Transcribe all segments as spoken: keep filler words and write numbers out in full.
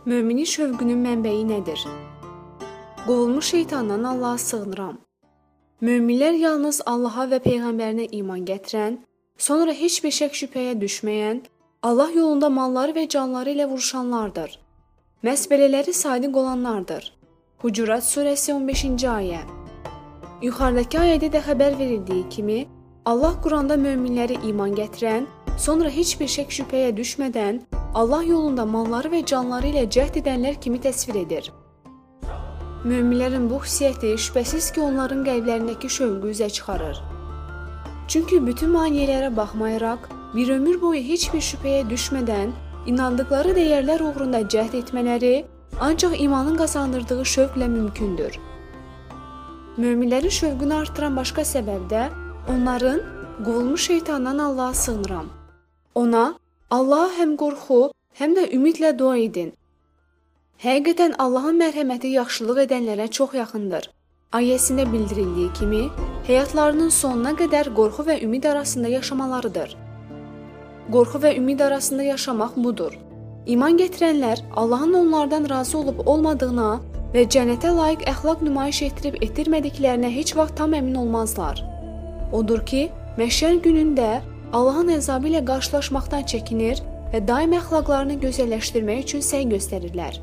Möminin şövqünün mənbəyi nədir? Qovulmuş şeytandan Allaha sığınıram. Möminlər yalnız Allaha və Peyğəmbərinə iman gətirən, sonra heç bir şək şübhəyə düşməyən, Allah yolunda malları və canları ilə vuruşanlardır. Məhz belələri sadiq olanlardır. Hucurat surəsi on beşinci ayə. Yuxarıdakı ayədə də xəbər verildiyi kimi, Allah Quranda möminləri iman gətirən, sonra heç bir şək şübhəyə düşmədən, Allah yolunda malları və canları ilə cəhd edənlər kimi təsvir edir. Möminlərin bu xüsusiyyəti şübhəsiz ki, onların qəlblərindəki şövqü üzə çıxarır. Çünki bütün maneələrə baxmayaraq, bir ömür boyu heç bir şübhəyə düşmədən, inandıqları dəyərlər uğrunda cəhd etmələri ancaq imanın qazandırdığı şövqlə mümkündür. Möminlərin şövqünü artıran başqa səbəb də onların qovulmuş şeytandan Allaha sığınıram. Ona, Allaha həm qorxu, həm də ümidlə dua edin. Həqiqətən Allahın mərhəməti yaxşılıq edənlərə çox yaxındır. Ayəsində bildirildiyi kimi, həyatlarının sonuna qədər qorxu və ümid arasında yaşamalarıdır. Qorxu və ümid arasında yaşamaq budur. İman gətirənlər Allahın onlardan razı olub olmadığına və cənnətə layiq əxlaq nümayiş etdirib etdirmədiklərinə heç vaxt tam əmin olmazlar. Odur ki, məhşər günündə Allahın əzabı ilə qarşılaşmaqdan çəkinir və daim əxlaqlarını gözəlləşdirmək üçün səy göstərirlər.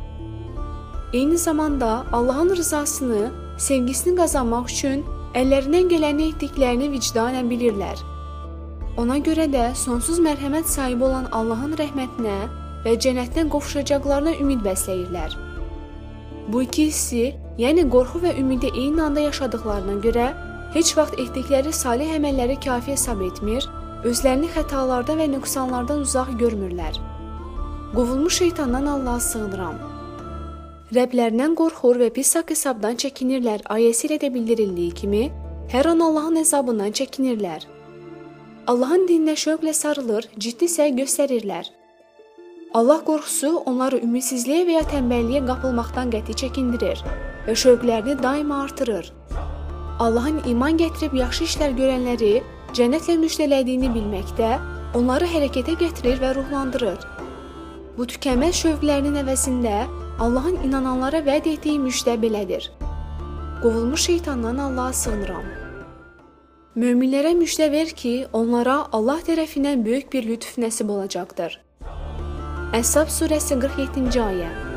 Eyni zamanda Allahın rızasını, sevgisini qazanmaq üçün əllərindən gələni etdiklərini vicdanən bilirlər. Ona görə də sonsuz mərhəmət sahibi olan Allahın rəhmətinə və cənnətdən qovuşacaqlarına ümid bəsləyirlər. Bu iki hissi, yəni qorxu və ümidi eyni anda yaşadıqlarına görə, heç vaxt etdikləri salih əməlləri kafi hesab etmir, özlərini xətalardan və nöqsanlardan uzaq görmürlər. Qovulmuş şeytandan Allaha sığınıram. Rəblərindən qorxur və pis haqq hesabdan çəkinirlər ayəsi ilə də bildirildiyi kimi, hər an Allahın əzabından çəkinirlər. Allahın dininə şövqlə sarılır, ciddi səy göstərirlər. Allah qorxusu onları ümidsizliyə və ya tənbəlliyə qapılmaqdan qəti çəkindirir və şövqlərini daima artırır. Allahın iman gətirib yaxşı işlər görənləri cənnətlə müjdələdiyini bilməkdə onları hərəkətə gətirir və ruhlandırır. Bu tükənməz şövqlərinin əvəzində Allahın inananlara vəd etdiyi müjdə belədir. Qovulmuş şeytandan Allaha sığınıram. Möminlərə müjdə ver ki, onlara Allah tərəfindən böyük bir lütf nəsib olacaqdır. Əhzab surəsi qırx yeddinci ayə.